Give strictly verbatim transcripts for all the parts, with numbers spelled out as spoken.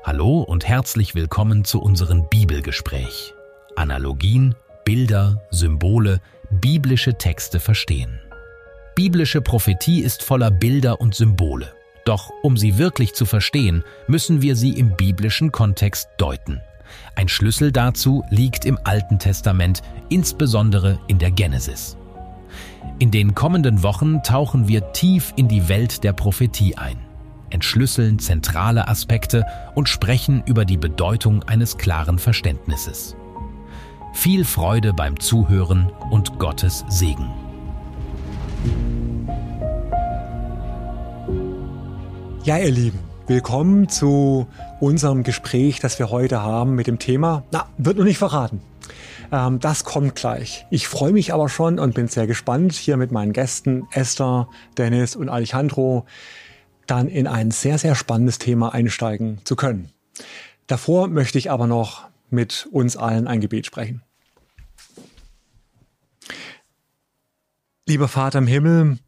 Hallo und herzlich willkommen zu unserem Bibelgespräch. Analogien, Bilder, Symbole, biblische Texte verstehen. Biblische Prophetie ist voller Bilder und Symbole. Doch um sie wirklich zu verstehen, müssen wir sie im biblischen Kontext deuten. Ein Schlüssel dazu liegt im Alten Testament, insbesondere in der Genesis. In den kommenden Wochen tauchen wir tief in die Welt der Prophetie ein, entschlüsseln zentrale Aspekte und sprechen über die Bedeutung eines klaren Verständnisses. Viel Freude beim Zuhören und Gottes Segen. Ja, ihr Lieben, willkommen zu unserem Gespräch, das wir heute haben mit dem Thema, na, wird noch nicht verraten. Ähm, das kommt gleich. Ich freue mich aber schon und bin sehr gespannt, hier mit meinen Gästen Esther, Dennis und Alejandro dann in ein sehr, sehr spannendes Thema einsteigen zu können. Davor möchte ich aber noch mit uns allen ein Gebet sprechen. Lieber Vater im Himmel,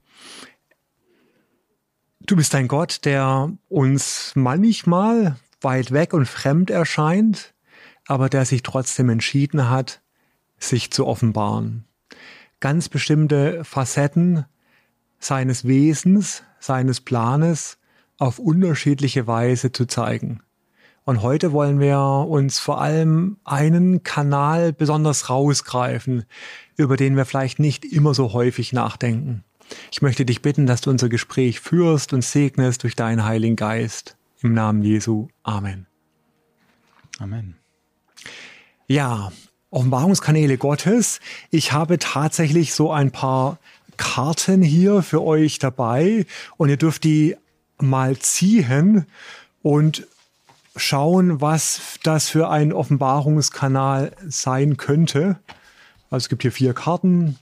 du bist ein Gott, der uns manchmal weit weg und fremd erscheint, aber der sich trotzdem entschieden hat, sich zu offenbaren. Ganz bestimmte Facetten seines Wesens, seines Planes auf unterschiedliche Weise zu zeigen. Und heute wollen wir uns vor allem einen Kanal besonders rausgreifen, über den wir vielleicht nicht immer so häufig nachdenken. Ich möchte dich bitten, dass du unser Gespräch führst und segnest durch deinen Heiligen Geist. Im Namen Jesu. Amen. Amen. Ja, Offenbarungskanäle Gottes. Ich habe tatsächlich so ein paar Karten hier für euch dabei und ihr dürft die mal ziehen und schauen, was das für ein Offenbarungskanal sein könnte. Also es gibt hier vier Karten.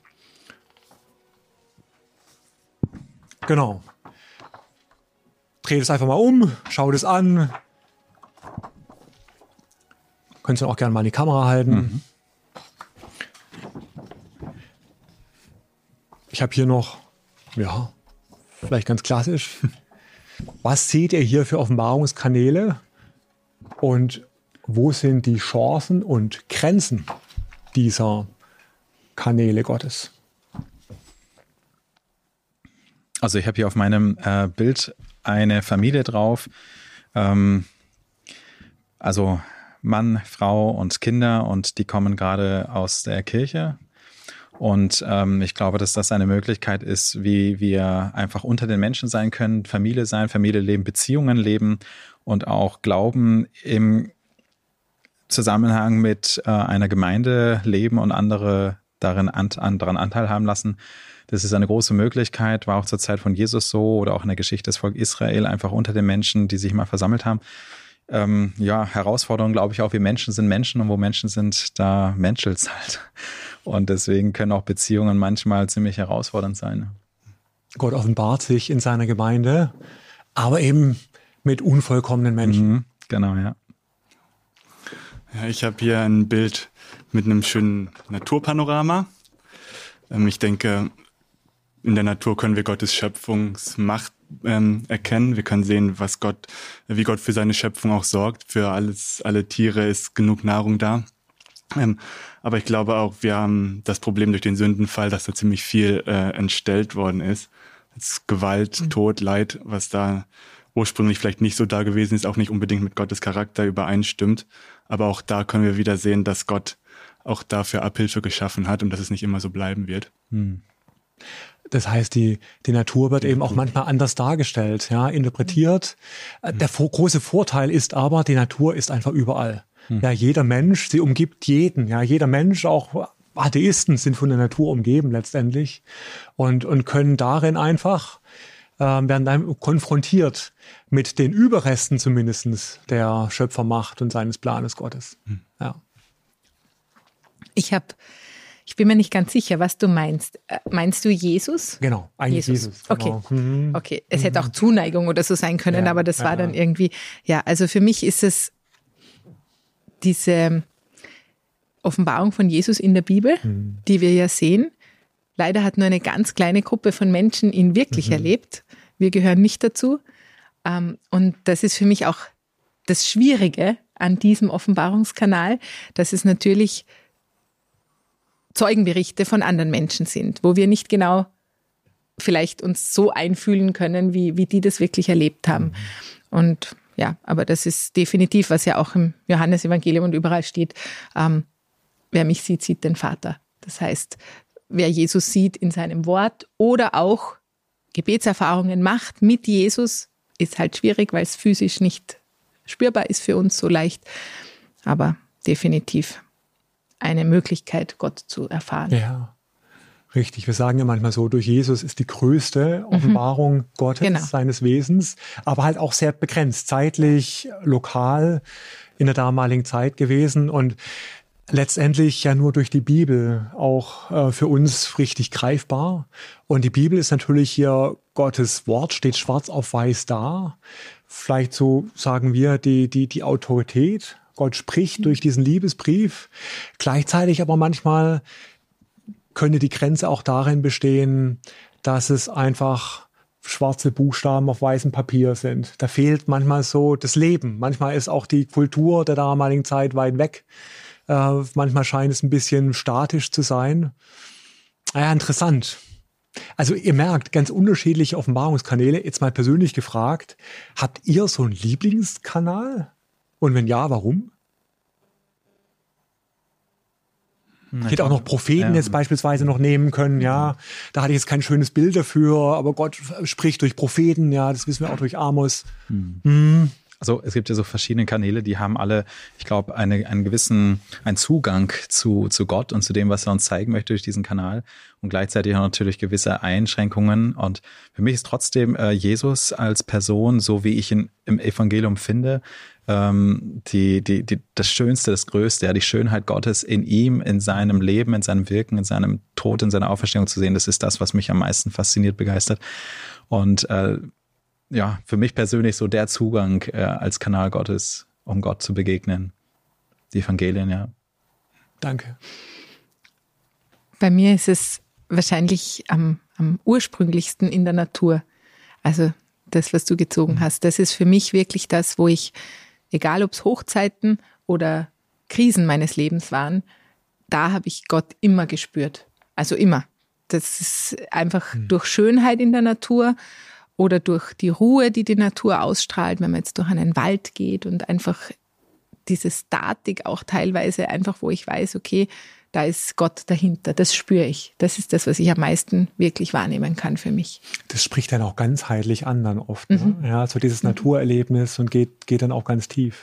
Genau. Dreht es einfach mal um, schaut es an. Könnt ihr auch gerne mal in die Kamera halten. Mhm. Ich habe hier noch, ja, vielleicht ganz klassisch. Was seht ihr hier für Offenbarungskanäle? Und wo sind die Chancen und Grenzen dieser Kanäle Gottes? Also ich habe hier auf meinem äh, Bild eine Familie drauf. Ähm, also Mann, Frau und Kinder, und die kommen gerade aus der Kirche. Und ähm, ich glaube, dass das eine Möglichkeit ist, wie wir einfach unter den Menschen sein können, Familie sein, Familie leben, Beziehungen leben und auch Glauben im Zusammenhang mit äh, einer Gemeinde leben und andere darin ant- an, daran Anteil haben lassen. Das ist eine große Möglichkeit, war auch zur Zeit von Jesus so oder auch in der Geschichte des Volkes Israel, einfach unter den Menschen, die sich mal versammelt haben. Ähm, ja, Herausforderung, glaube ich auch, wir Menschen sind Menschen und wo Menschen sind, da menschelt's halt. Und deswegen können auch Beziehungen manchmal ziemlich herausfordernd sein. Gott offenbart sich in seiner Gemeinde, aber eben mit unvollkommenen Menschen. Mhm, genau, ja. Ja, ich habe hier ein Bild mit einem schönen Naturpanorama. Ähm, ich denke, in der Natur können wir Gottes Schöpfungsmacht ähm, erkennen. Wir können sehen, was Gott, wie Gott für seine Schöpfung auch sorgt. Für alles, alle Tiere ist genug Nahrung da. Ähm, aber ich glaube auch, wir haben das Problem durch den Sündenfall, dass da ziemlich viel äh, entstellt worden ist. Jetzt Gewalt, mhm. Tod, Leid, was da ursprünglich vielleicht nicht so da gewesen ist, auch nicht unbedingt mit Gottes Charakter übereinstimmt. Aber auch da können wir wieder sehen, dass Gott auch dafür Abhilfe geschaffen hat und dass es nicht immer so bleiben wird. Mhm. Das heißt, die, die Natur wird eben auch manchmal anders dargestellt, ja, interpretiert. Der vor, große Vorteil ist aber, die Natur ist einfach überall. Hm. Ja, jeder Mensch, sie umgibt jeden. Ja, jeder Mensch, auch Atheisten sind von der Natur umgeben letztendlich und, und können darin einfach, äh, werden dann konfrontiert mit den Überresten zumindest der Schöpfermacht und seines Planes Gottes. Hm. Ja. Ich habe Ich bin mir nicht ganz sicher, was du meinst. Meinst du Jesus? Genau, eigentlich Jesus. Jesus genau. Okay, mhm. okay. Es mhm. hätte auch Zuneigung oder so sein können, ja, aber das war ja. dann irgendwie, ja, also für mich ist es diese Offenbarung von Jesus in der Bibel, mhm. die wir ja sehen. Leider hat nur eine ganz kleine Gruppe von Menschen ihn wirklich mhm. erlebt. Wir gehören nicht dazu. Und das ist für mich auch das Schwierige an diesem Offenbarungskanal, dass es natürlich Zeugenberichte von anderen Menschen sind, wo wir nicht genau vielleicht uns so einfühlen können, wie, wie die das wirklich erlebt haben. Und ja, aber das ist definitiv, was ja auch im Johannesevangelium und überall steht, ähm, wer mich sieht, sieht den Vater. Das heißt, wer Jesus sieht in seinem Wort oder auch Gebetserfahrungen macht mit Jesus, ist halt schwierig, weil es physisch nicht spürbar ist für uns so leicht, aber definitiv eine Möglichkeit, Gott zu erfahren. Ja, richtig. Wir sagen ja manchmal so, durch Jesus ist die größte Offenbarung mhm. Gottes, genau. seines Wesens, aber halt auch sehr begrenzt, zeitlich, lokal, in der damaligen Zeit gewesen und letztendlich ja nur durch die Bibel auch äh, für uns richtig greifbar. Und die Bibel ist natürlich hier Gottes Wort, steht schwarz auf weiß da. Vielleicht so sagen wir die, die, die Autorität. Gott spricht durch diesen Liebesbrief. Gleichzeitig aber manchmal könnte die Grenze auch darin bestehen, dass es einfach schwarze Buchstaben auf weißem Papier sind. Da fehlt manchmal so das Leben. Manchmal ist auch die Kultur der damaligen Zeit weit weg. Äh, manchmal scheint es ein bisschen statisch zu sein. Ja, interessant. Also ihr merkt, ganz unterschiedliche Offenbarungskanäle. Jetzt mal persönlich gefragt, habt ihr so einen Lieblingskanal? Und wenn ja, warum? Ich hätte auch noch Propheten ja. jetzt beispielsweise noch nehmen können, ja. Da hatte ich jetzt kein schönes Bild dafür, aber Gott spricht durch Propheten, ja, das wissen wir auch durch Amos. Hm. Hm. Also es gibt ja so verschiedene Kanäle, die haben alle, ich glaube, eine, einen gewissen einen Zugang zu, zu Gott und zu dem, was er uns zeigen möchte durch diesen Kanal und gleichzeitig auch natürlich gewisse Einschränkungen. Und für mich ist trotzdem äh, Jesus als Person, so wie ich ihn im Evangelium finde, ähm, die, die, die, das Schönste, das Größte, ja, die Schönheit Gottes in ihm, in seinem Leben, in seinem Wirken, in seinem Tod, in seiner Auferstehung zu sehen. Das ist das, was mich am meisten fasziniert, begeistert. Und äh, ja, für mich persönlich so der Zugang äh, als Kanal Gottes, um Gott zu begegnen. Die Evangelien, ja. Danke. Bei mir ist es wahrscheinlich am, am ursprünglichsten in der Natur. Also das, was du gezogen hast, das ist für mich wirklich das, wo ich, egal ob es Hochzeiten oder Krisen meines Lebens waren, da habe ich Gott immer gespürt. Also immer. Das ist einfach mhm. durch Schönheit in der Natur oder durch die Ruhe, die die Natur ausstrahlt, wenn man jetzt durch einen Wald geht und einfach diese Statik auch teilweise einfach, wo ich weiß, okay, da ist Gott dahinter, das spüre ich. Das ist das, was ich am meisten wirklich wahrnehmen kann für mich. Das spricht dann auch ganzheitlich an dann oft. Mhm. Ne? Ja, so dieses mhm. Naturerlebnis und geht, geht dann auch ganz tief.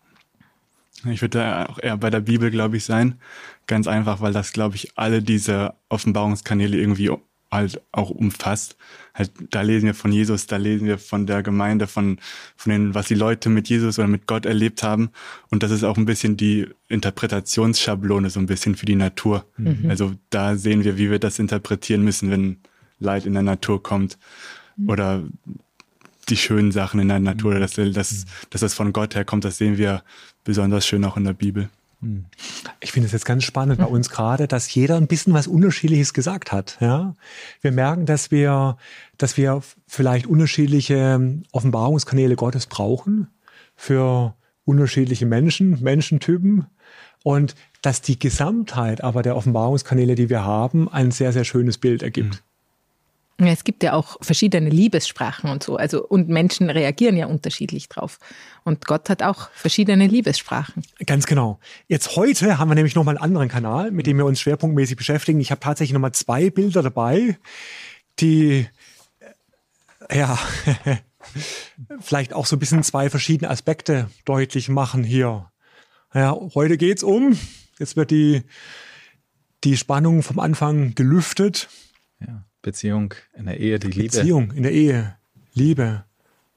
Ich würde da auch eher bei der Bibel, glaube ich, sein. Ganz einfach, weil das, glaube ich, alle diese Offenbarungskanäle irgendwie halt auch umfasst. Halt, da lesen wir von Jesus, da lesen wir von der Gemeinde, von, von den, was die Leute mit Jesus oder mit Gott erlebt haben. Und das ist auch ein bisschen die Interpretationsschablone, so ein bisschen für die Natur. Mhm. Also da sehen wir, wie wir das interpretieren müssen, wenn Leid in der Natur kommt. Mhm. Oder die schönen Sachen in der Natur, dass, dass, dass das von Gott herkommt, das sehen wir besonders schön auch in der Bibel. Ich finde es jetzt ganz spannend bei uns gerade, dass jeder ein bisschen was Unterschiedliches gesagt hat. Ja? Wir merken, dass wir, dass wir vielleicht unterschiedliche Offenbarungskanäle Gottes brauchen für unterschiedliche Menschen, Menschentypen und dass die Gesamtheit aber der Offenbarungskanäle, die wir haben, ein sehr, sehr schönes Bild ergibt. Ja, es gibt ja auch verschiedene Liebessprachen und so, also und Menschen reagieren ja unterschiedlich drauf. Und Gott hat auch verschiedene Liebessprachen. Ganz genau. Jetzt heute haben wir nämlich nochmal einen anderen Kanal, mit dem wir uns schwerpunktmäßig beschäftigen. Ich habe tatsächlich nochmal zwei Bilder dabei, die ja vielleicht auch so ein bisschen zwei verschiedene Aspekte deutlich machen hier. Ja, heute geht's um, jetzt wird die, die Spannung vom Anfang gelüftet. Ja. Beziehung in der Ehe, die Liebe. Beziehung in der Ehe, Liebe.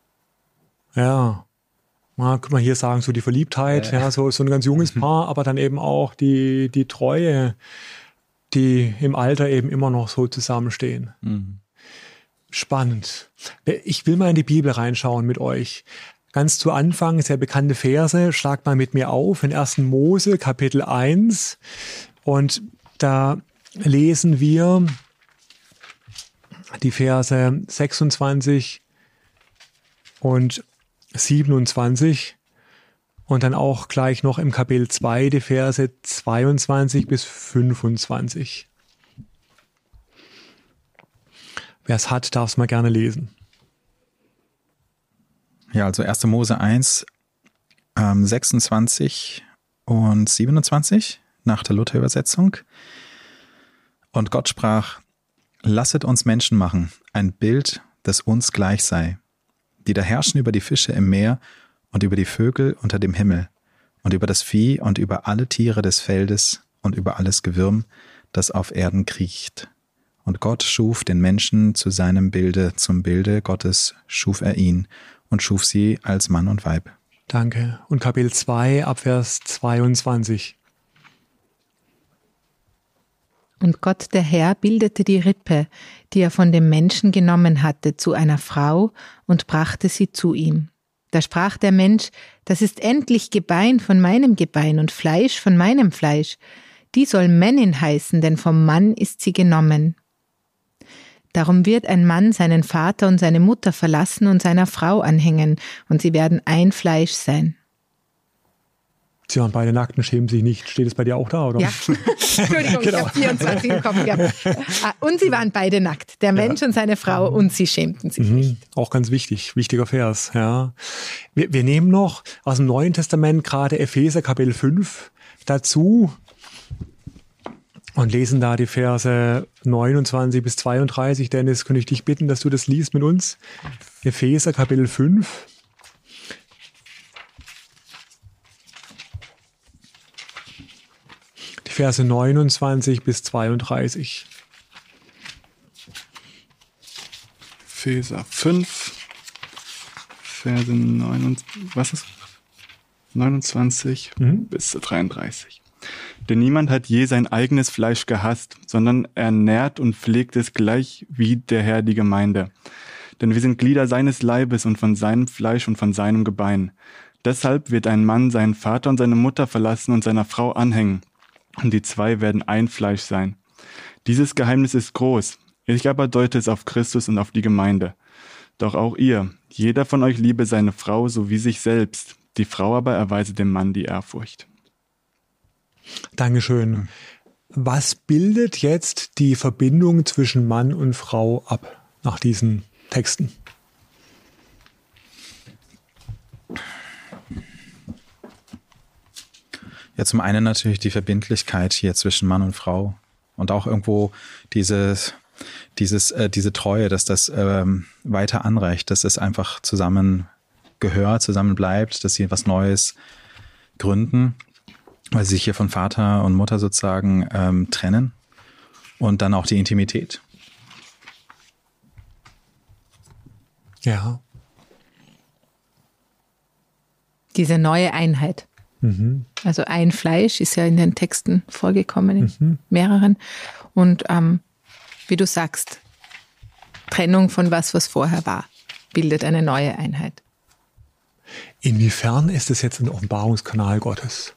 Ja, mal, kann man hier sagen, so die Verliebtheit, ja, ja so, so ein ganz junges Paar, aber dann eben auch die, die Treue, die im Alter eben immer noch so zusammenstehen. Mhm. Spannend. Ich will mal in die Bibel reinschauen mit euch. Ganz zu Anfang, sehr bekannte Verse, schlagt mal mit mir auf in ersten Mose, Kapitel eins. Und da lesen wir die Verse sechsundzwanzig und siebenundzwanzig. Und dann auch gleich noch im Kapitel zwei die Verse zweiundzwanzig bis fünfundzwanzig. Wer es hat, darf es mal gerne lesen. Ja, also erster Mose eins, ähm, sechsundzwanzig und siebenundzwanzig nach der Luther-Übersetzung. Und Gott sprach, lasset uns Menschen machen, ein Bild, das uns gleich sei, die da herrschen über die Fische im Meer und über die Vögel unter dem Himmel und über das Vieh und über alle Tiere des Feldes und über alles Gewürm, das auf Erden kriecht. Und Gott schuf den Menschen zu seinem Bilde, zum Bilde Gottes schuf er ihn und schuf sie als Mann und Weib. Danke. Und Kapitel zwei, Abvers zweiundzwanzig. Und Gott der Herr bildete die Rippe, die er von dem Menschen genommen hatte, zu einer Frau und brachte sie zu ihm. Da sprach der Mensch, das ist endlich Gebein von meinem Gebein und Fleisch von meinem Fleisch. Die soll Männin heißen, denn vom Mann ist sie genommen. Darum wird ein Mann seinen Vater und seine Mutter verlassen und seiner Frau anhängen, und sie werden ein Fleisch sein. Sie waren beide nackt und schämen sich nicht. Steht es bei dir auch da, oder? Ja, Entschuldigung, genau. Ich habe vierundzwanzig im Kopf gehabt. Und sie waren beide nackt, der Mensch ja. und seine Frau, und sie schämten sich mhm. nicht. Auch ganz wichtig, wichtiger Vers. Ja. Wir, wir nehmen noch aus dem Neuen Testament gerade Epheser Kapitel fünf dazu und lesen da die Verse neunundzwanzig bis zweiunddreißig. Dennis, könnte ich dich bitten, dass du das liest mit uns? Epheser Kapitel fünf. Die Verse neunundzwanzig bis zweiunddreißig. Epheser fünf, Verse neunundzwanzig, was ist? neunundzwanzig mhm. bis zu dreiunddreißig. Denn niemand hat je sein eigenes Fleisch gehasst, sondern er nährt und pflegt es gleich wie der Herr die Gemeinde. Denn wir sind Glieder seines Leibes und von seinem Fleisch und von seinem Gebein. Deshalb wird ein Mann seinen Vater und seine Mutter verlassen und seiner Frau anhängen. Und die zwei werden ein Fleisch sein. Dieses Geheimnis ist groß. Ich aber deute es auf Christus und auf die Gemeinde. Doch auch ihr, jeder von euch liebe seine Frau so wie sich selbst. Die Frau aber erweise dem Mann die Ehrfurcht. Dankeschön. Was bildet jetzt die Verbindung zwischen Mann und Frau ab nach diesen Texten? Ja, zum einen natürlich die Verbindlichkeit hier zwischen Mann und Frau und auch irgendwo dieses, dieses, äh, diese Treue, dass das ähm, weiter anreicht, dass es einfach zusammen gehört, zusammen bleibt, dass sie was Neues gründen, weil sie sich hier von Vater und Mutter sozusagen ähm, trennen, und dann auch die Intimität. Ja. Diese neue Einheit. Mhm. Also ein Fleisch ist ja in den Texten vorgekommen, in mhm. mehreren. Und ähm, wie du sagst, Trennung von was, was vorher war, bildet eine neue Einheit. Inwiefern ist es jetzt ein Offenbarungskanal Gottes?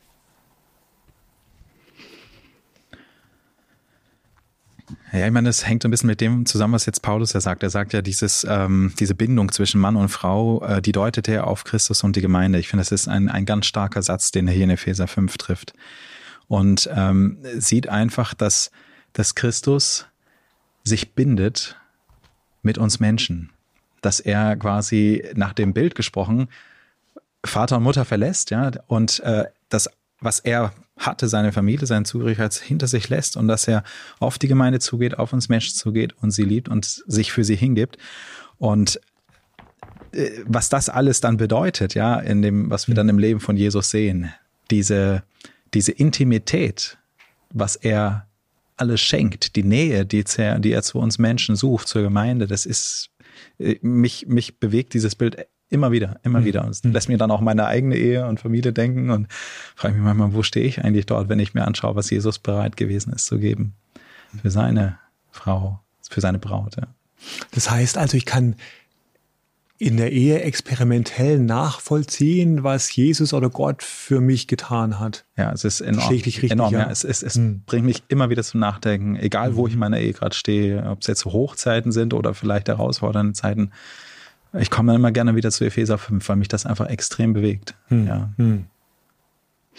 Ja, ich meine, das hängt ein bisschen mit dem zusammen, was jetzt Paulus ja sagt. Er sagt ja, dieses, ähm, diese Bindung zwischen Mann und Frau, äh, die deutet er auf Christus und die Gemeinde. Ich finde, das ist ein, ein ganz starker Satz, den er hier in Epheser fünf trifft. Und ähm, sieht einfach, dass, dass Christus sich bindet mit uns Menschen. Dass er quasi nach dem Bild gesprochen Vater und Mutter verlässt, ja, und äh, das, was er hatte, seine Familie, seine Zugehörigkeit hinter sich lässt, und dass er auf die Gemeinde zugeht, auf uns Menschen zugeht und sie liebt und sich für sie hingibt. Und äh, was das alles dann bedeutet, ja, in dem, was wir dann im Leben von Jesus sehen, diese, diese Intimität, was er alles schenkt, die Nähe, die er, die er zu uns Menschen sucht, zur Gemeinde, das ist, äh, mich, mich bewegt dieses Bild immer wieder, immer mhm. wieder. Und es lässt mir dann auch meine eigene Ehe und Familie denken und frage mich manchmal, wo stehe ich eigentlich dort, wenn ich mir anschaue, was Jesus bereit gewesen ist zu geben für seine Frau, für seine Braut. Ja. Das heißt also, ich kann in der Ehe experimentell nachvollziehen, was Jesus oder Gott für mich getan hat. Ja, es ist enorm. Richtig, enorm ja. Ja. Es, es, es mhm. bringt mich immer wieder zum Nachdenken, egal wo ich in meiner Ehe gerade stehe, ob es jetzt Hochzeiten sind oder vielleicht herausfordernde Zeiten. Ich komme dann immer gerne wieder zu Epheser fünf, weil mich das einfach extrem bewegt. Hm. Ja. Hm.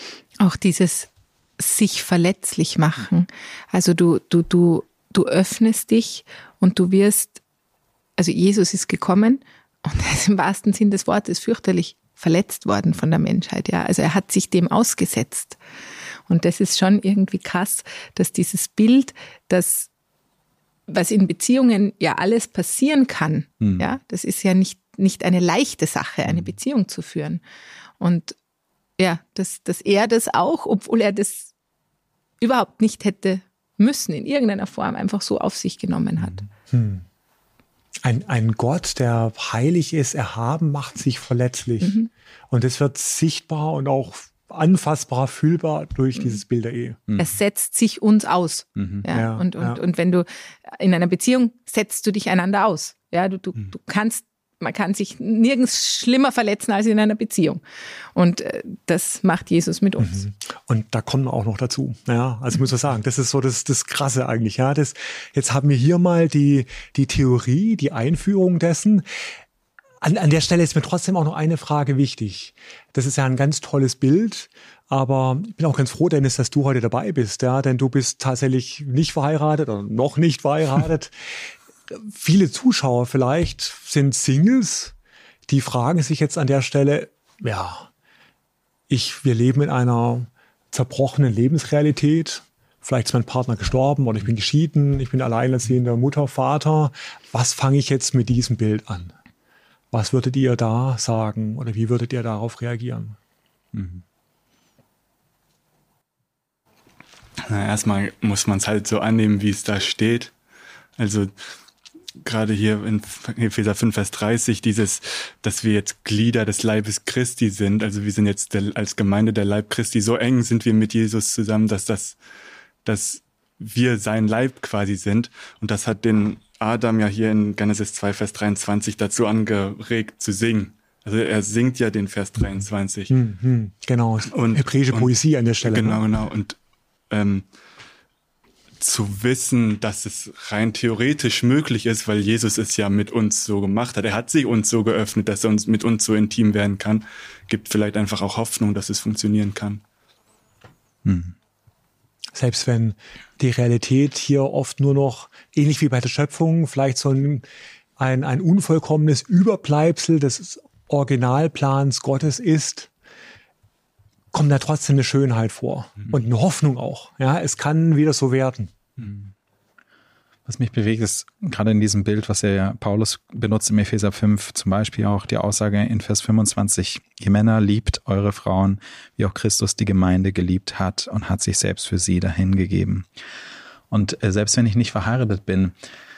Auch dieses sich verletzlich machen. Also du, du, du, du öffnest dich und du wirst, also Jesus ist gekommen und er ist im wahrsten Sinn des Wortes fürchterlich verletzt worden von der Menschheit. Ja, also er hat sich dem ausgesetzt. Und das ist schon irgendwie krass, dass dieses Bild, das, was in Beziehungen ja alles passieren kann, mhm. ja, das ist ja nicht, nicht eine leichte Sache, eine Beziehung zu führen. Und ja, dass, dass er das auch, obwohl er das überhaupt nicht hätte müssen, in irgendeiner Form einfach so auf sich genommen hat. Hm. Ein, ein Gott, der heilig ist, erhaben, macht sich verletzlich. Mhm. Und das wird sichtbar und auch anfassbar, fühlbar durch mhm. dieses Bild der Ehe. Mhm. Es setzt sich uns aus. Mhm. Ja, ja, und, und, ja. und wenn du in einer Beziehung setzt du dich einander aus. Ja, du, du, mhm. du kannst Man kann sich nirgends schlimmer verletzen als in einer Beziehung. Und das macht Jesus mit uns. Und da kommen wir auch noch dazu. Ja, also ich muss was sagen, das ist so das, das Krasse eigentlich. Ja, das, jetzt haben wir hier mal die, die Theorie, die Einführung dessen. An, an der Stelle ist mir trotzdem auch noch eine Frage wichtig. Das ist ja ein ganz tolles Bild. Aber ich bin auch ganz froh, Dennis, dass du heute dabei bist. Ja, denn du bist tatsächlich nicht verheiratet oder noch nicht verheiratet. Viele Zuschauer vielleicht sind Singles, die fragen sich jetzt an der Stelle, ja, ich, wir leben in einer zerbrochenen Lebensrealität. Vielleicht ist mein Partner gestorben oder ich bin geschieden, ich bin alleinerziehender Mutter, Vater. Was fange ich jetzt mit diesem Bild an? Was würdet ihr da sagen oder wie würdet ihr darauf reagieren? Mhm. Na, erstmal muss man es halt so annehmen, wie es da steht. Also gerade hier in Epheser fünf, Vers dreißig, dieses, dass wir jetzt Glieder des Leibes Christi sind. Also wir sind jetzt der, als Gemeinde der Leib Christi. So eng sind wir mit Jesus zusammen, dass das, dass wir sein Leib quasi sind. Und das hat den Adam ja hier in Genesis zwei, Vers dreiundzwanzig dazu angeregt zu singen. Also er singt ja den Vers dreiundzwanzig. Hm, hm, genau. Und hebräische Poesie an der Stelle. Genau, ne? genau. Und ähm, zu wissen, dass es rein theoretisch möglich ist, weil Jesus es ja mit uns so gemacht hat. Er hat sich uns so geöffnet, dass er uns mit uns so intim werden kann. Gibt vielleicht einfach auch Hoffnung, dass es funktionieren kann. Hm. Selbst wenn die Realität hier oft nur noch, ähnlich wie bei der Schöpfung, vielleicht so ein, ein, ein unvollkommenes Überbleibsel des Originalplans Gottes ist, kommt da trotzdem eine Schönheit vor mhm. und eine Hoffnung auch. Ja, es kann wieder so werden. Was mich bewegt, ist gerade in diesem Bild, was ja Paulus benutzt im Epheser fünf, zum Beispiel auch die Aussage in Vers fünfundzwanzig, ihr Männer liebt eure Frauen, wie auch Christus die Gemeinde geliebt hat und hat sich selbst für sie dahingegeben. Und äh, selbst wenn ich nicht verheiratet bin,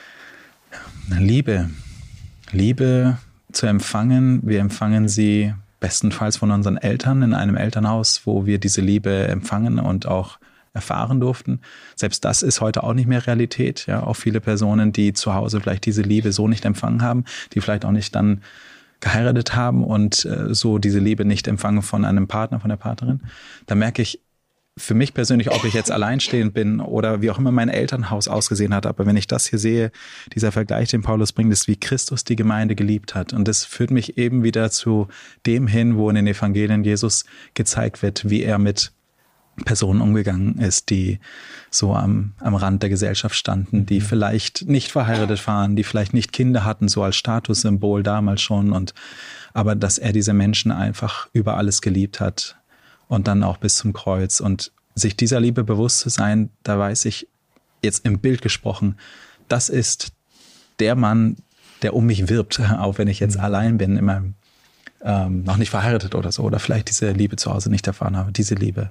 Liebe, Liebe zu empfangen, wir empfangen sie bestenfalls von unseren Eltern in einem Elternhaus, wo wir diese Liebe empfangen und auch erfahren durften. Selbst das ist heute auch nicht mehr Realität. Ja, auch viele Personen, die zu Hause vielleicht diese Liebe so nicht empfangen haben, die vielleicht auch nicht dann geheiratet haben und äh, so diese Liebe nicht empfangen von einem Partner, von der Partnerin. Da merke ich für mich persönlich, ob ich jetzt alleinstehend bin oder wie auch immer mein Elternhaus ausgesehen hat. Aber wenn ich das hier sehe, dieser Vergleich, den Paulus bringt, ist, wie Christus die Gemeinde geliebt hat. Und das führt mich eben wieder zu dem hin, wo in den Evangelien Jesus gezeigt wird, wie er mit Personen umgegangen ist, die so am, am Rand der Gesellschaft standen, die vielleicht nicht verheiratet waren, die vielleicht nicht Kinder hatten, so als Statussymbol damals schon. Und aber dass er diese Menschen einfach über alles geliebt hat. Und dann auch bis zum Kreuz. Und sich dieser Liebe bewusst zu sein, da weiß ich, jetzt im Bild gesprochen, das ist der Mann, der um mich wirbt, auch wenn ich jetzt mhm. allein bin, immer ähm, noch nicht verheiratet oder so, oder vielleicht diese Liebe zu Hause nicht erfahren habe, diese Liebe.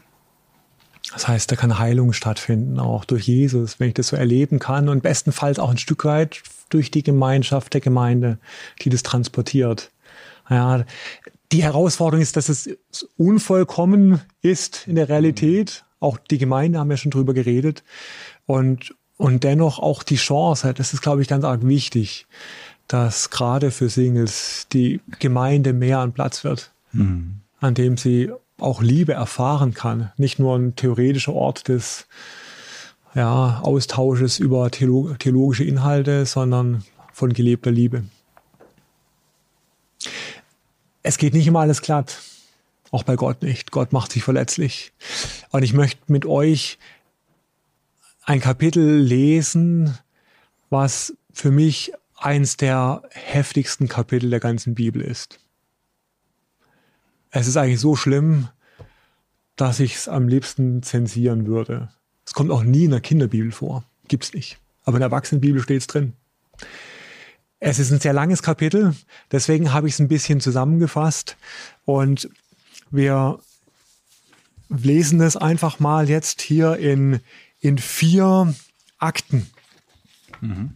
Das heißt, da kann Heilung stattfinden, auch durch Jesus, wenn ich das so erleben kann und bestenfalls auch ein Stück weit durch die Gemeinschaft der Gemeinde, die das transportiert. Ja, die Herausforderung ist, dass es unvollkommen ist in der Realität. Auch die Gemeinde, haben wir schon drüber geredet. Und, und dennoch auch die Chance, das ist, glaube ich, ganz arg wichtig, dass gerade für Singles die Gemeinde mehr an Platz wird, mhm. an dem sie auch Liebe erfahren kann. Nicht nur ein theoretischer Ort des ja, Austausches über theolog- theologische Inhalte, sondern von gelebter Liebe. Es geht nicht immer alles glatt. Auch bei Gott nicht. Gott macht sich verletzlich. Und ich möchte mit euch ein Kapitel lesen, was für mich eins der heftigsten Kapitel der ganzen Bibel ist. Es ist eigentlich so schlimm, dass ich es am liebsten zensieren würde. Es kommt auch nie in der Kinderbibel vor. Gibt's nicht. Aber in der Erwachsenenbibel steht es drin. Es ist ein sehr langes Kapitel, deswegen habe ich es ein bisschen zusammengefasst. Und wir lesen es einfach mal jetzt hier in, in vier Akten. Mhm.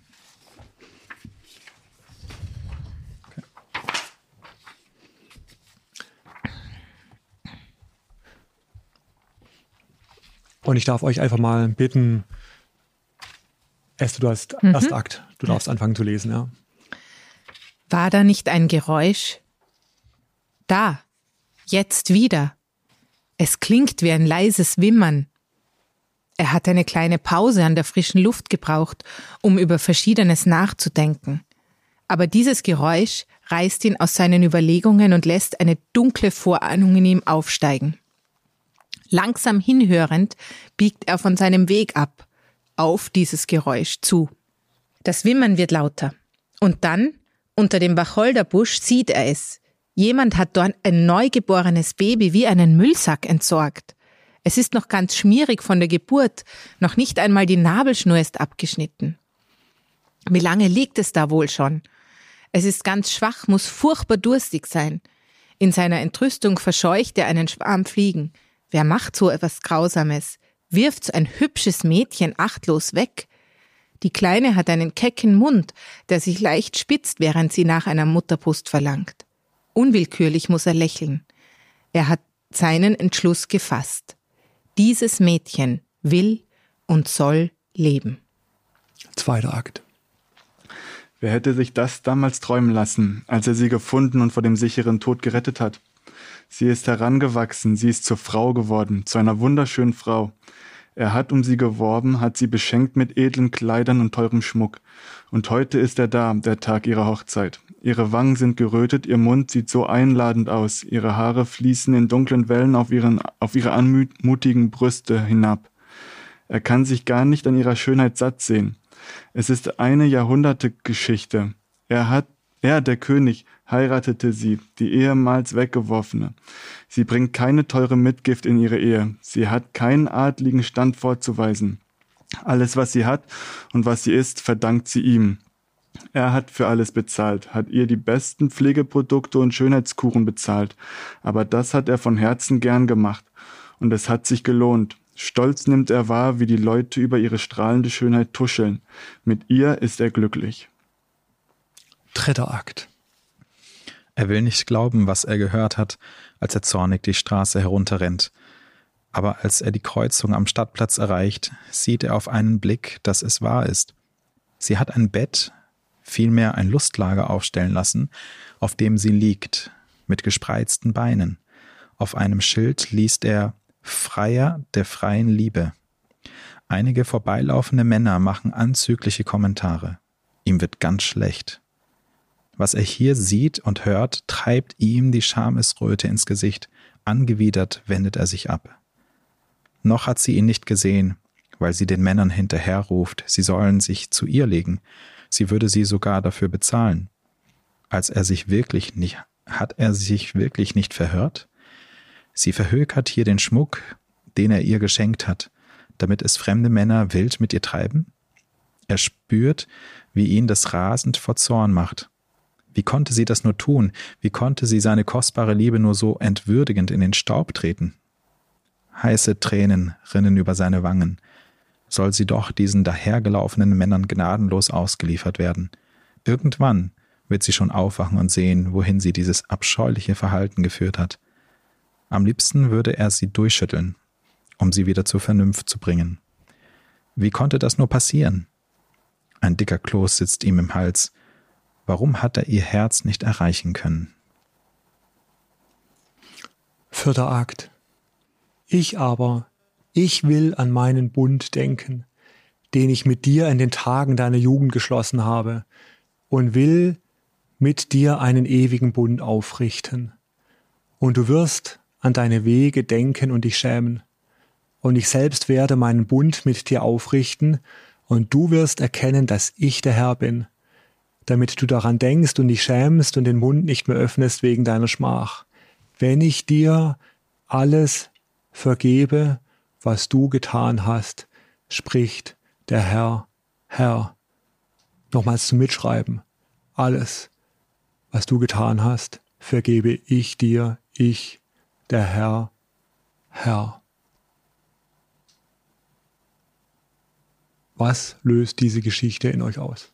Okay. Und ich darf euch einfach mal bitten, Esther, du hast mhm. erst Akt. Du darfst anfangen zu lesen, ja. War da nicht ein Geräusch? Da, jetzt wieder. Es klingt wie ein leises Wimmern. Er hat eine kleine Pause an der frischen Luft gebraucht, um über Verschiedenes nachzudenken. Aber dieses Geräusch reißt ihn aus seinen Überlegungen und lässt eine dunkle Vorahnung in ihm aufsteigen. Langsam hinhörend biegt er von seinem Weg ab, auf dieses Geräusch zu. Das Wimmern wird lauter. Und dann, unter dem Wacholderbusch, sieht er es. Jemand hat dort ein neugeborenes Baby wie einen Müllsack entsorgt. Es ist noch ganz schmierig von der Geburt, noch nicht einmal die Nabelschnur ist abgeschnitten. Wie lange liegt es da wohl schon? Es ist ganz schwach, muss furchtbar durstig sein. In seiner Entrüstung verscheucht er einen Schwarm Fliegen. Wer macht so etwas Grausames? Wirft so ein hübsches Mädchen achtlos weg? Die Kleine hat einen kecken Mund, der sich leicht spitzt, während sie nach einer Mutterbrust verlangt. Unwillkürlich muss er lächeln. Er hat seinen Entschluss gefasst. Dieses Mädchen will und soll leben. Zweiter Akt. Wer hätte sich das damals träumen lassen, als er sie gefunden und vor dem sicheren Tod gerettet hat? Sie ist herangewachsen, sie ist zur Frau geworden, zu einer wunderschönen Frau. Er hat um sie geworben, hat sie beschenkt mit edlen Kleidern und teurem Schmuck. Und heute ist er da, der Tag ihrer Hochzeit. Ihre Wangen sind gerötet, ihr Mund sieht so einladend aus, ihre Haare fließen in dunklen Wellen auf, ihren, auf ihre anmutigen Brüste hinab. Er kann sich gar nicht an ihrer Schönheit satt sehen. Es ist eine Jahrhundertegeschichte. Er hat, er, der König, heiratete sie, die ehemals Weggeworfene. Sie bringt keine teure Mitgift in ihre Ehe. Sie hat keinen adligen Stand vorzuweisen. Alles, was sie hat und was sie ist, verdankt sie ihm. Er hat für alles bezahlt, hat ihr die besten Pflegeprodukte und Schönheitskuren bezahlt. Aber das hat er von Herzen gern gemacht. Und es hat sich gelohnt. Stolz nimmt er wahr, wie die Leute über ihre strahlende Schönheit tuscheln. Mit ihr ist er glücklich. Dritter Akt. Er will nicht glauben, was er gehört hat, als er zornig die Straße herunterrennt. Aber als er die Kreuzung am Stadtplatz erreicht, sieht er auf einen Blick, dass es wahr ist. Sie hat ein Bett, vielmehr ein Lustlager aufstellen lassen, auf dem sie liegt, mit gespreizten Beinen. Auf einem Schild liest er »Freier der freien Liebe«. Einige vorbeilaufende Männer machen anzügliche Kommentare. Ihm wird ganz schlecht. Was er hier sieht und hört, treibt ihm die Schamesröte ins Gesicht. Angewidert wendet er sich ab. Noch hat sie ihn nicht gesehen, weil sie den Männern hinterherruft, sie sollen sich zu ihr legen. Sie würde sie sogar dafür bezahlen. Als er sich wirklich nicht, hat er sich wirklich nicht verhört? Sie verhökert hier den Schmuck, den er ihr geschenkt hat, damit es fremde Männer wild mit ihr treiben? Er spürt, wie ihn das rasend vor Zorn macht. Wie konnte sie das nur tun? Wie konnte sie seine kostbare Liebe nur so entwürdigend in den Staub treten? Heiße Tränen rinnen über seine Wangen. Soll sie doch diesen dahergelaufenen Männern gnadenlos ausgeliefert werden? Irgendwann wird sie schon aufwachen und sehen, wohin sie dieses abscheuliche Verhalten geführt hat. Am liebsten würde er sie durchschütteln, um sie wieder zur Vernunft zu bringen. Wie konnte das nur passieren? Ein dicker Kloß sitzt ihm im Hals. Warum hat er ihr Herz nicht erreichen können? Vierter Akt. Ich aber, ich will an meinen Bund denken, den ich mit dir in den Tagen deiner Jugend geschlossen habe, und will mit dir einen ewigen Bund aufrichten. Und du wirst an deine Wege denken und dich schämen. Und ich selbst werde meinen Bund mit dir aufrichten, und du wirst erkennen, dass ich der Herr bin, damit du daran denkst und dich schämst und den Mund nicht mehr öffnest wegen deiner Schmach. Wenn ich dir alles vergebe, was du getan hast, spricht der Herr, Herr. Nochmals zum Mitschreiben. Alles, was du getan hast, vergebe ich dir, ich, der Herr, Herr. Was löst diese Geschichte in euch aus?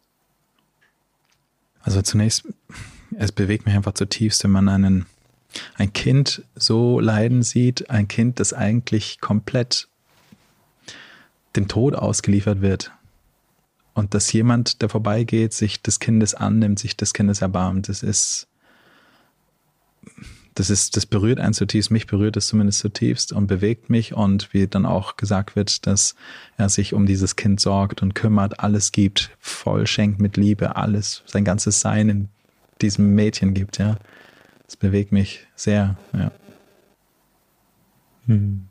Also zunächst, es bewegt mich einfach zutiefst, wenn man einen, ein Kind so leiden sieht, ein Kind, das eigentlich komplett dem Tod ausgeliefert wird. Und dass jemand, der vorbeigeht, sich des Kindes annimmt, sich des Kindes erbarmt, das ist, das ist, das berührt einen zutiefst, mich berührt es zumindest zutiefst und bewegt mich. Und wie dann auch gesagt wird, dass er sich um dieses Kind sorgt und kümmert, alles gibt, voll schenkt mit Liebe, alles, sein ganzes Sein in diesem Mädchen gibt, ja. Das bewegt mich sehr, ja. Hm.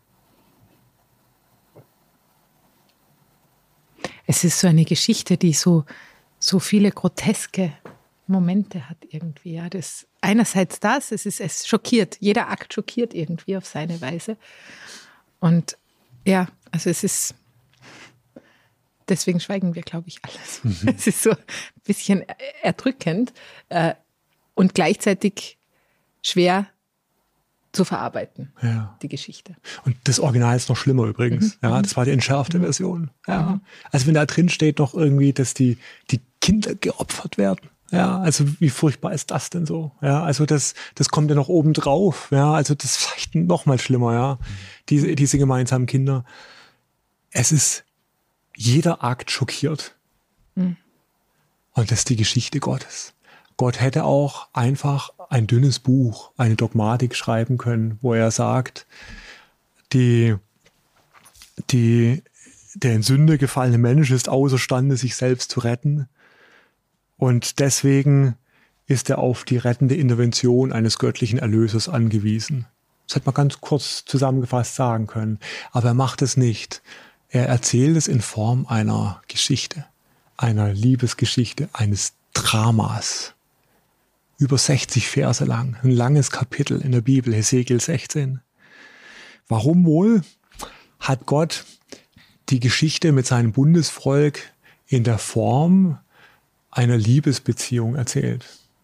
Es ist so eine Geschichte, die so, so viele groteske Momente hat irgendwie. Ja. Das, einerseits das, es ist es schockiert. Jeder Akt schockiert irgendwie auf seine Weise. Und ja, also es ist, deswegen schweigen wir, glaube ich, alles. Mhm. Es ist so ein bisschen erdrückend äh, und gleichzeitig schwer zu verarbeiten, ja. Die Geschichte. Und das Original ist noch schlimmer übrigens. Mhm. Ja, das war die entschärfte mhm. Version. Ja. Mhm. Also wenn da drin steht noch irgendwie, dass die, die Kinder geopfert werden. Ja, also wie furchtbar ist das denn so? Ja, also das, das kommt ja noch oben drauf. Ja, also das ist vielleicht noch mal schlimmer. Ja, mhm. diese, diese gemeinsamen Kinder. Es ist jeder Akt schockiert. Mhm. Und das ist die Geschichte Gottes. Gott hätte auch einfach ein dünnes Buch, eine Dogmatik schreiben können, wo er sagt, die, die, der in Sünde gefallene Mensch ist außerstande, sich selbst zu retten. Und deswegen ist er auf die rettende Intervention eines göttlichen Erlösers angewiesen. Das hätte man ganz kurz zusammengefasst sagen können. Aber er macht es nicht. Er erzählt es in Form einer Geschichte, einer Liebesgeschichte, eines Dramas. Über sechzig Verse lang, ein langes Kapitel in der Bibel, Hesekiel sechzehn. Warum wohl hat Gott die Geschichte mit seinem Bundesvolk in der Form einer Liebesbeziehung erzählt?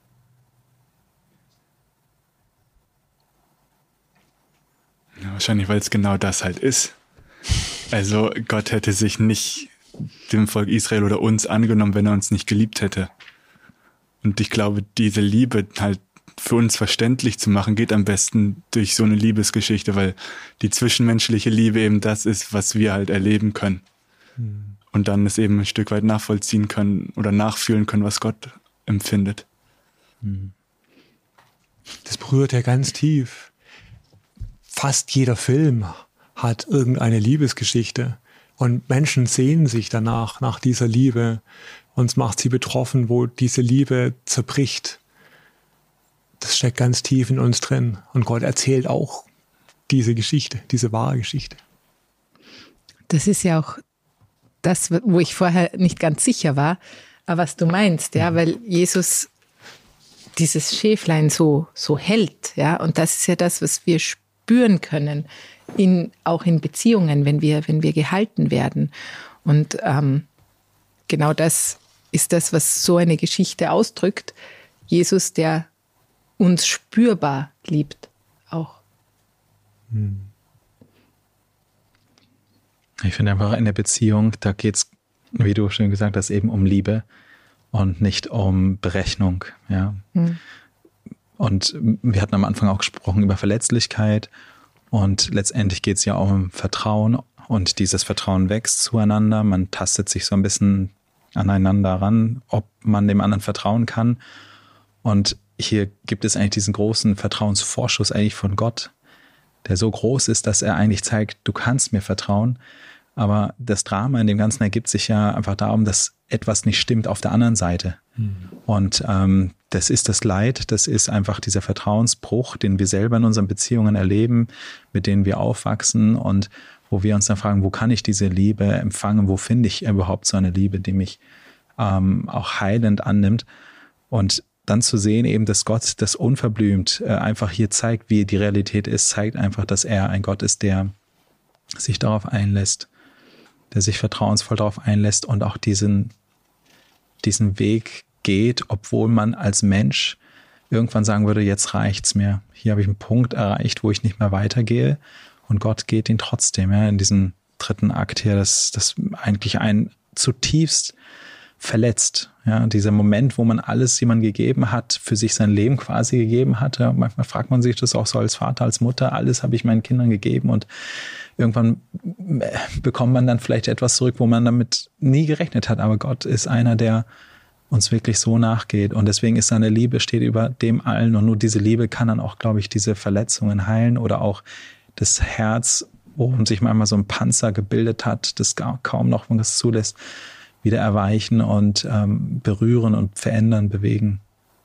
Ja, wahrscheinlich, weil es genau das halt ist. Also Gott hätte sich nicht dem Volk Israel oder uns angenommen, wenn er uns nicht geliebt hätte. Und ich glaube, diese Liebe halt für uns verständlich zu machen, geht am besten durch so eine Liebesgeschichte, weil die zwischenmenschliche Liebe eben das ist, was wir halt erleben können. Hm. Und dann es eben ein Stück weit nachvollziehen können oder nachfühlen können, was Gott empfindet. Hm. Das berührt ja ganz tief. Fast jeder Film hat irgendeine Liebesgeschichte. Und Menschen sehnen sich danach, nach dieser Liebe. Uns macht sie betroffen, wo diese Liebe zerbricht. Das steckt ganz tief in uns drin. Und Gott erzählt auch diese Geschichte, diese wahre Geschichte. Das ist ja auch das, wo ich vorher nicht ganz sicher war, was du meinst, ja, weil Jesus dieses Schäflein so, so hält, ja, und das ist ja das, was wir spüren können, in, auch in Beziehungen, wenn wir, wenn wir gehalten werden. Und ähm, genau das ist das, was so eine Geschichte ausdrückt. Jesus, der uns spürbar liebt, auch. Ich finde einfach in der Beziehung, da geht es, wie du schon gesagt hast, eben um Liebe und nicht um Berechnung. Ja. Hm. Und wir hatten am Anfang auch gesprochen über Verletzlichkeit und letztendlich geht es ja auch um Vertrauen und dieses Vertrauen wächst zueinander. Man tastet sich so ein bisschen aneinander ran, ob man dem anderen vertrauen kann. Und hier gibt es eigentlich diesen großen Vertrauensvorschuss eigentlich von Gott, der so groß ist, dass er eigentlich zeigt, du kannst mir vertrauen. Aber das Drama in dem Ganzen ergibt sich ja einfach darum, dass etwas nicht stimmt auf der anderen Seite. Mhm. Und ähm, das ist das Leid, das ist einfach dieser Vertrauensbruch, den wir selber in unseren Beziehungen erleben, mit denen wir aufwachsen und wo wir uns dann fragen, wo kann ich diese Liebe empfangen, wo finde ich überhaupt so eine Liebe, die mich ähm, auch heilend annimmt. Und dann zu sehen eben, dass Gott das unverblümt äh, einfach hier zeigt, wie die Realität ist, zeigt einfach, dass er ein Gott ist, der sich darauf einlässt, der sich vertrauensvoll darauf einlässt und auch diesen, diesen Weg geht, obwohl man als Mensch irgendwann sagen würde, jetzt reicht's mir. Hier habe ich einen Punkt erreicht, wo ich nicht mehr weitergehe. Und Gott geht ihn trotzdem, ja, in diesem dritten Akt hier, das, das eigentlich einen zutiefst verletzt. Ja, dieser Moment, wo man alles jemandem gegeben hat, für sich sein Leben quasi gegeben hatte. Manchmal fragt man sich das auch so als Vater, als Mutter, alles habe ich meinen Kindern gegeben und irgendwann bekommt man dann vielleicht etwas zurück, wo man damit nie gerechnet hat. Aber Gott ist einer, der uns wirklich so nachgeht. Und deswegen ist seine Liebe, steht über dem allen. Und nur diese Liebe kann dann auch, glaube ich, diese Verletzungen heilen oder auch das Herz, worum sich manchmal so ein Panzer gebildet hat, das kaum noch was zulässt, wieder erweichen und ähm, berühren und verändern, bewegen.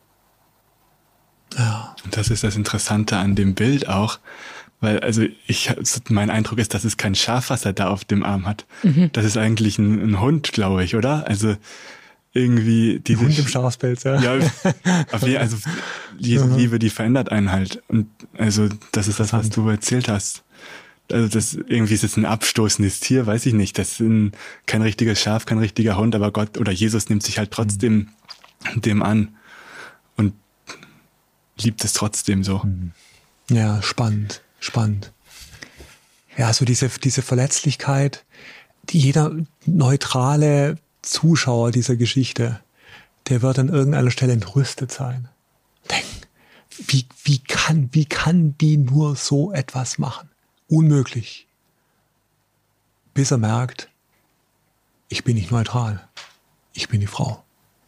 Ja. Und das ist das Interessante an dem Bild auch, weil also ich mein Eindruck ist, dass es kein Schaf, was er da auf dem Arm hat. Mhm. Das ist eigentlich ein, ein Hund, glaube ich, oder? Also irgendwie diese Hund im Schafspelz, ja. Ja, also diese Liebe, die verändert einen halt. Und also das ist das, was du erzählt hast. Also das irgendwie ist es ein abstoßendes Tier, weiß ich nicht. Das ist ein, kein richtiges Schaf, kein richtiger Hund, aber Gott oder Jesus nimmt sich halt trotzdem mhm. dem an und liebt es trotzdem so. Ja, spannend, spannend. Ja, so diese diese Verletzlichkeit, die jeder neutrale Zuschauer dieser Geschichte, der wird an irgendeiner Stelle entrüstet sein. Denk, wie, wie kann, wie kann die nur so etwas machen? Unmöglich. Bis er merkt, ich bin nicht neutral. Ich bin die Frau.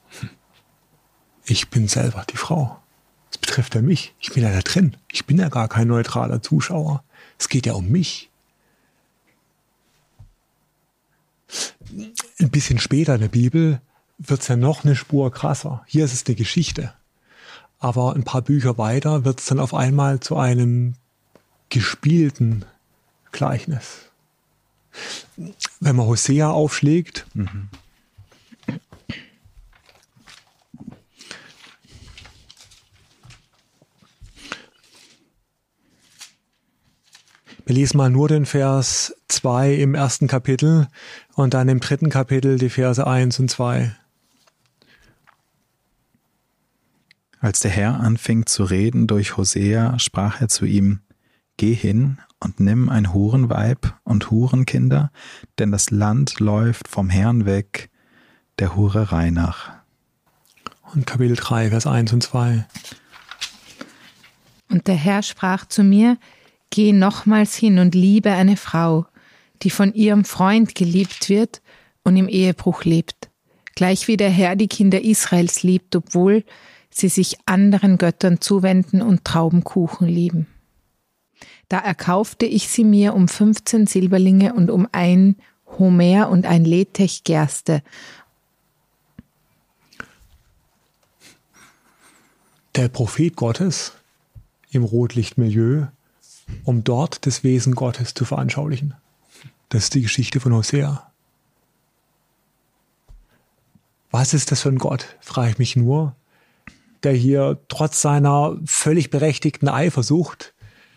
Ich bin selber die Frau. Das betrifft ja mich. Ich bin ja da drin. Ich bin ja gar kein neutraler Zuschauer. Es geht ja um mich. Ein bisschen später in der Bibel wird es ja noch eine Spur krasser. Hier ist es eine Geschichte. Aber ein paar Bücher weiter wird es dann auf einmal zu einem gespielten Gleichnis. Wenn man Hosea aufschlägt, mhm. wir lesen mal nur den Vers zwei im ersten Kapitel und dann im dritten Kapitel die Verse eins und zwei. Als der Herr anfing zu reden durch Hosea, sprach er zu ihm, geh hin und nimm ein Hurenweib und Hurenkinder, denn das Land läuft vom Herrn weg, der Hurerei nach. Und Kapitel drei, Vers eins und zwei. Und der Herr sprach zu mir, geh nochmals hin und liebe eine Frau, die von ihrem Freund geliebt wird und im Ehebruch lebt, gleich wie der Herr die Kinder Israels liebt, obwohl sie sich anderen Göttern zuwenden und Traubenkuchen lieben. Da erkaufte ich sie mir um fünfzehn Silberlinge und um ein Homer und ein Letech Gerste. Der Prophet Gottes im Rotlichtmilieu, um dort das Wesen Gottes zu veranschaulichen. Das ist die Geschichte von Hosea. Was ist das für ein Gott, frage ich mich nur, der hier trotz seiner völlig berechtigten Eifersucht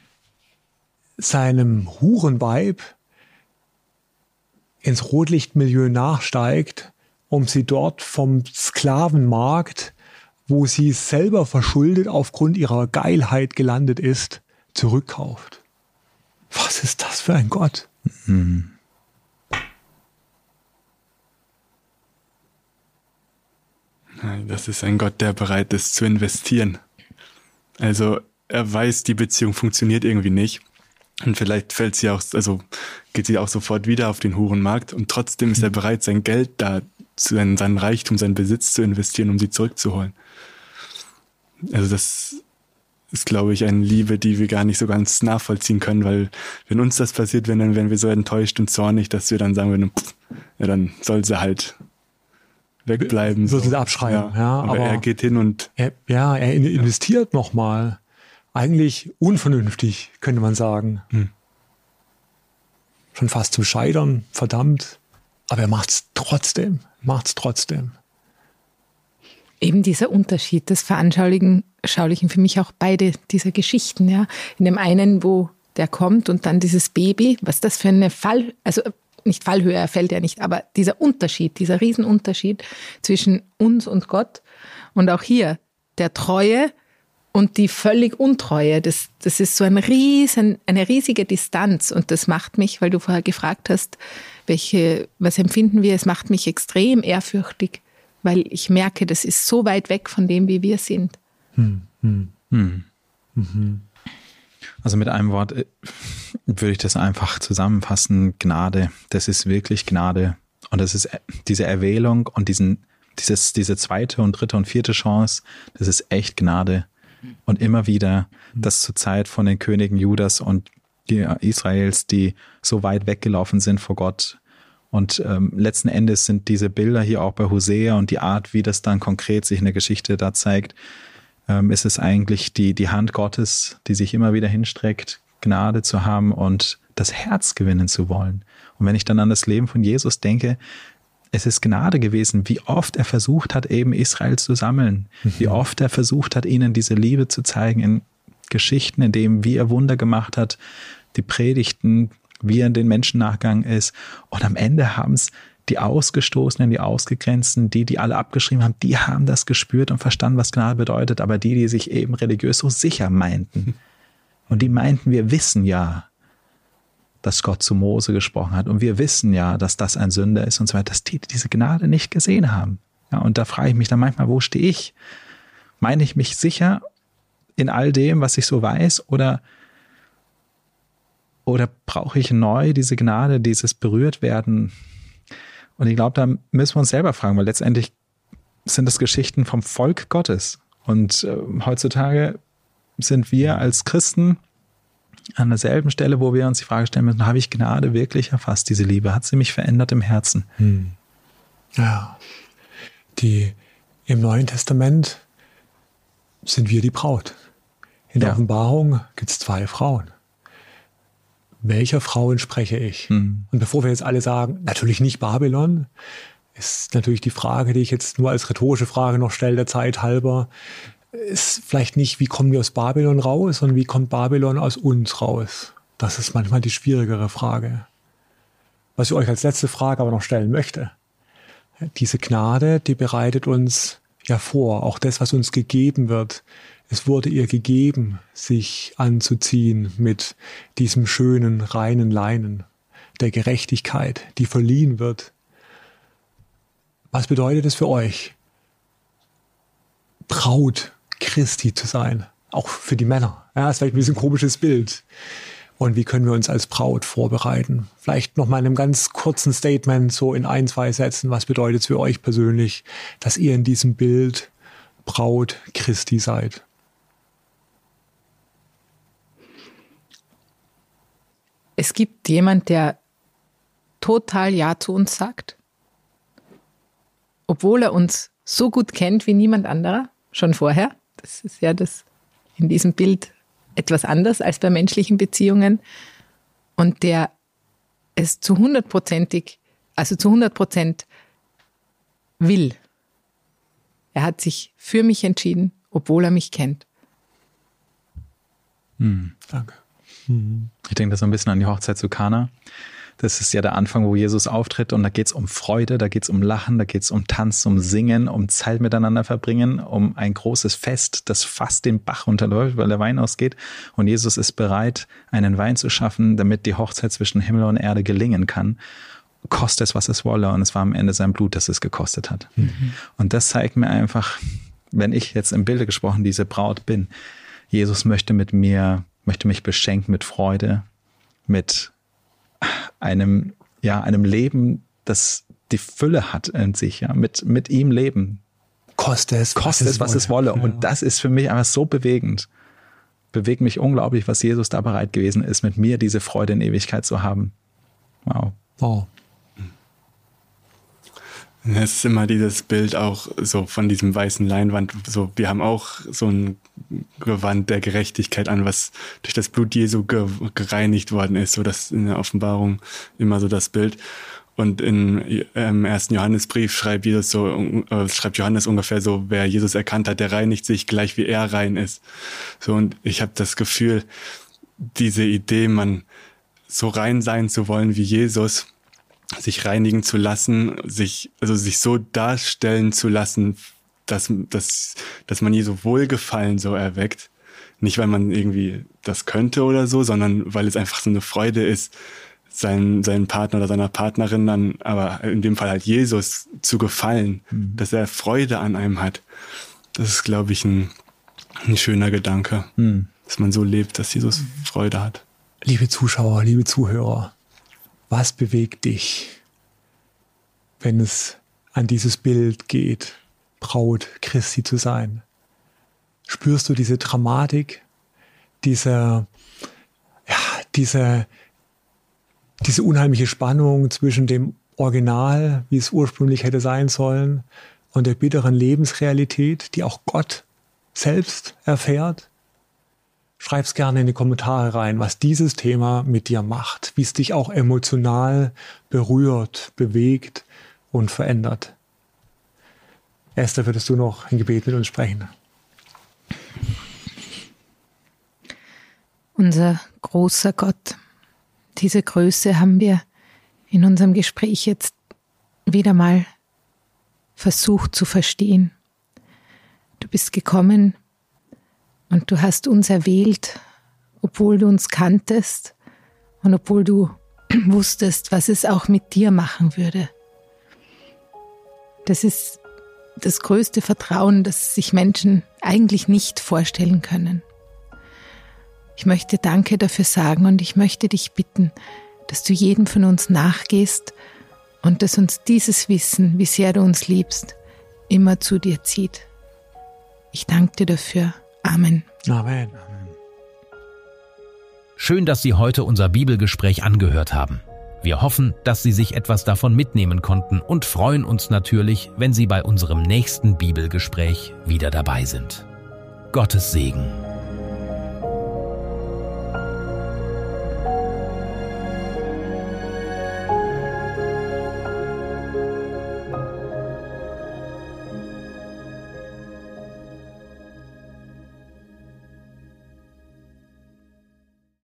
seinem Hurenweib ins Rotlichtmilieu nachsteigt, um sie dort vom Sklavenmarkt, wo sie selber verschuldet aufgrund ihrer Geilheit gelandet ist, zurückkauft. Was ist das für ein Gott? Mhm. Das ist ein Gott, der bereit ist zu investieren. Also er weiß, die Beziehung funktioniert irgendwie nicht. Und vielleicht fällt sie auch, also geht sie auch sofort wieder auf den Hurenmarkt und trotzdem ist er bereit, sein Geld da, seinen, seinen Reichtum, seinen Besitz zu investieren, um sie zurückzuholen. Also das ist, glaube ich, eine Liebe, die wir gar nicht so ganz nachvollziehen können, weil wenn uns das passiert, wenn, dann wären wir so enttäuscht und zornig, dass wir dann sagen würden, pff, ja, dann soll sie halt wegbleiben. Würden so. sie abschreiben. Ja, Ja, aber, aber er geht hin und er, ja, er investiert ja. nochmal. Eigentlich unvernünftig, könnte man sagen. Hm. Schon fast zum Scheitern, verdammt. Aber er macht's trotzdem, macht's trotzdem. Eben dieser Unterschied, das veranschaulichen schaulichen für mich auch beide dieser Geschichten. Ja. In dem einen, wo der kommt und dann dieses Baby, was das für eine Fall, also nicht Fallhöhe, er fällt ja nicht, aber dieser Unterschied, dieser Riesenunterschied zwischen uns und Gott und auch hier der Treue und die völlig Untreue, das, das ist so ein riesen, eine riesige Distanz und das macht mich, weil du vorher gefragt hast, welche, was empfinden wir, es macht mich extrem ehrfürchtig, weil ich merke, das ist so weit weg von dem, wie wir sind. Hm, hm. Hm. Mhm. Also mit einem Wort würde ich das einfach zusammenfassen. Gnade, das ist wirklich Gnade. Und das ist diese Erwählung und diesen, dieses, diese zweite und dritte und vierte Chance, das ist echt Gnade. Und immer wieder, das zur Zeit von den Königen Judas und die Israels, die so weit weggelaufen sind vor Gott. Und ähm, letzten Endes sind diese Bilder hier auch bei Hosea und die Art, wie das dann konkret sich in der Geschichte da zeigt, ähm, ist es eigentlich die, die Hand Gottes, die sich immer wieder hinstreckt, Gnade zu haben und das Herz gewinnen zu wollen. Und wenn ich dann an das Leben von Jesus denke, es ist Gnade gewesen, wie oft er versucht hat, eben Israel zu sammeln, mhm. wie oft er versucht hat, ihnen diese Liebe zu zeigen in Geschichten, in dem, wie er Wunder gemacht hat, die Predigten, wie er den Menschen nachgegangen ist. Und am Ende haben es die Ausgestoßenen, die Ausgegrenzten, die, die alle abgeschrieben haben, die haben das gespürt und verstanden, was Gnade bedeutet. Aber die, die sich eben religiös so sicher meinten, und die meinten, wir wissen ja, dass Gott zu Mose gesprochen hat. Und wir wissen ja, dass das ein Sünder ist und so weiter, dass die diese Gnade nicht gesehen haben. Ja, und da frage ich mich dann manchmal, wo stehe ich? Meine ich mich sicher in all dem, was ich so weiß? Oder, oder brauche ich neu diese Gnade, dieses Berührtwerden? Und ich glaube, da müssen wir uns selber fragen, weil letztendlich sind das Geschichten vom Volk Gottes. Und äh, heutzutage sind wir als Christen an derselben Stelle, wo wir uns die Frage stellen müssen, habe ich Gnade wirklich erfasst, diese Liebe? Hat sie mich verändert im Herzen? Hm. Ja, die, im Neuen Testament sind wir die Braut. In der ja. Offenbarung gibt es zwei Frauen. Welcher Frauen spreche ich? Hm. Und bevor wir jetzt alle sagen, natürlich nicht Babylon, ist natürlich die Frage, die ich jetzt nur als rhetorische Frage noch stelle, der Zeit halber, ist vielleicht nicht, wie kommen wir aus Babylon raus, sondern wie kommt Babylon aus uns raus? Das ist manchmal die schwierigere Frage. Was ich euch als letzte Frage aber noch stellen möchte. Diese Gnade, die bereitet uns ja vor, auch das, was uns gegeben wird. Es wurde ihr gegeben, sich anzuziehen mit diesem schönen, reinen Leinen, der Gerechtigkeit, die verliehen wird. Was bedeutet es für euch, Braut Christi zu sein? Auch für die Männer. Ja, ist vielleicht ein bisschen ein komisches Bild. Und wie können wir uns als Braut vorbereiten? Vielleicht noch mal in einem ganz kurzen Statement, so in ein, zwei Sätzen. Was bedeutet es für euch persönlich, dass ihr in diesem Bild Braut Christi seid? Es gibt jemand, der total Ja zu uns sagt, obwohl er uns so gut kennt wie niemand anderer, schon vorher. Das ist ja das in diesem Bild etwas anders als bei menschlichen Beziehungen. Und der es zu hundertprozentig, also zu hundert Prozent will. Er hat sich für mich entschieden, obwohl er mich kennt. Hm. Danke. Hm. Ich denke das so ein bisschen an die Hochzeit zu Kana. Das ist ja der Anfang, wo Jesus auftritt und da geht es um Freude, da geht es um Lachen, da geht es um Tanz, um Singen, um Zeit miteinander verbringen, um ein großes Fest, das fast den Bach runterläuft, weil der Wein ausgeht. Und Jesus ist bereit, einen Wein zu schaffen, damit die Hochzeit zwischen Himmel und Erde gelingen kann. Koste es, was es wolle. Und es war am Ende sein Blut, das es gekostet hat. Mhm. Und das zeigt mir einfach, wenn ich jetzt im Bilde gesprochen diese Braut bin, Jesus möchte mit mir, möchte mich beschenken mit Freude, mit einem, ja, einem Leben, das die Fülle hat in sich, ja, mit, mit ihm leben. Koste es, Koste es, was es wolle. Ja. Und das ist für mich einfach so bewegend. Bewegt mich unglaublich, was Jesus da bereit gewesen ist, mit mir diese Freude in Ewigkeit zu haben. Wow. Wow. Es ist immer dieses Bild auch so von diesem weißen Leinwand. So, wir haben auch so ein Gewand der Gerechtigkeit an, was durch das Blut Jesu ge- gereinigt worden ist. So, das in der Offenbarung immer so das Bild. Und in, im ersten Johannesbrief schreibt Jesus so, äh, schreibt Johannes ungefähr so, wer Jesus erkannt hat, der reinigt sich gleich wie er rein ist. So, und ich habe das Gefühl, diese Idee, man so rein sein zu wollen wie Jesus, sich reinigen zu lassen, sich, also sich so darstellen zu lassen, dass, dass, dass man Jesu Wohlgefallen so erweckt. Nicht, weil man irgendwie das könnte oder so, sondern weil es einfach so eine Freude ist, seinen, seinen Partner oder seiner Partnerin dann, aber in dem Fall halt Jesus zu gefallen, mhm. dass er Freude an einem hat. Das ist, glaube ich, ein, ein schöner Gedanke, mhm. dass man so lebt, dass Jesus Freude hat. Liebe Zuschauer, liebe Zuhörer, was bewegt dich, wenn es an dieses Bild geht, Braut Christi zu sein? Spürst du diese Dramatik, diese, ja, diese, diese unheimliche Spannung zwischen dem Original, wie es ursprünglich hätte sein sollen, und der bitteren Lebensrealität, die auch Gott selbst erfährt? Schreib's gerne in die Kommentare rein, was dieses Thema mit dir macht, wie es dich auch emotional berührt, bewegt und verändert. Esther, würdest du noch ein Gebet mit uns sprechen? Unser großer Gott, diese Größe haben wir in unserem Gespräch jetzt wieder mal versucht zu verstehen. Du bist gekommen und du hast uns erwählt, obwohl du uns kanntest und obwohl du wusstest, was es auch mit dir machen würde. Das ist das größte Vertrauen, das sich Menschen eigentlich nicht vorstellen können. Ich möchte Danke dafür sagen und ich möchte dich bitten, dass du jedem von uns nachgehst und dass uns dieses Wissen, wie sehr du uns liebst, immer zu dir zieht. Ich danke dir dafür. Amen. Amen. Schön, dass Sie heute unser Bibelgespräch angehört haben. Wir hoffen, dass Sie sich etwas davon mitnehmen konnten und freuen uns natürlich, wenn Sie bei unserem nächsten Bibelgespräch wieder dabei sind. Gottes Segen.